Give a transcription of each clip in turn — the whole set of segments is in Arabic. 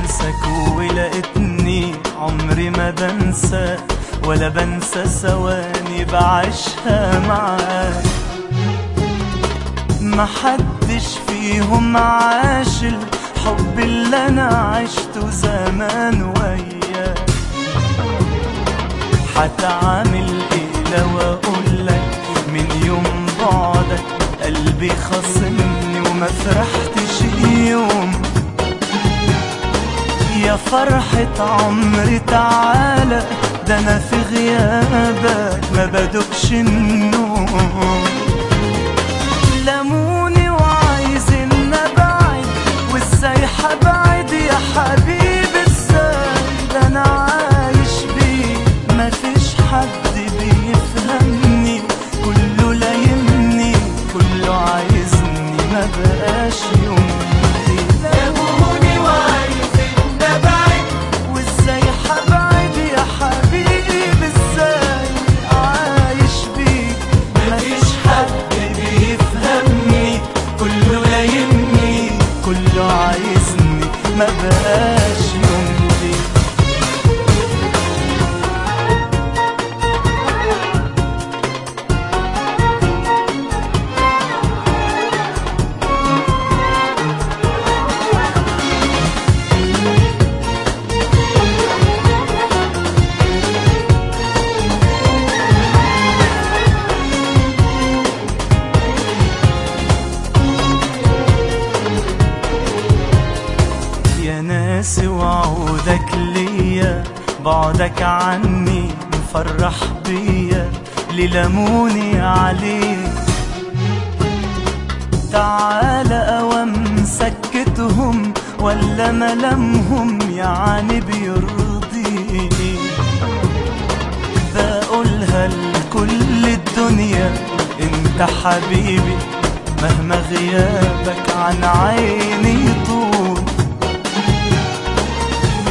انساك ولقيتني عمري ما بنسى ولا بنسى ثواني بعيشها معاك. محدش فيهم عاش الحب اللي انا عشته زمان وياك. هتعامل ايه لو اقولك من يوم بعدك قلبي خاصمني وما فرحتش يوم. يا فرحة عمري تعالى ده انا في غيابك ما بدوقش النوم. لموني وعايزين نبعد وازاي هبعد يا حبيبي ازاي ده انا عايش بيه مفيش حد بيفهمني كله لايمني كله عايزني ما بقاش يوم. لموني وعايزين نبعد وازاي هبعد يا حبيبي ازاي عايش بيك مفيش حد بيفهمني كله لايمني كله عايزني ما بقاش يوم ليك. يا ناسي وعودك ليا بعدك عني مفرح بيا للموني عليك. تعالى اوام سكتهم ولا ملامهم يعني بيرضيني. بقولها لكل الدنيا انت حبيبي مهما غيابك عن عيني طول.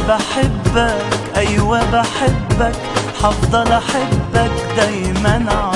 بحبك أيوة بحبك هفضل أحبك دايما.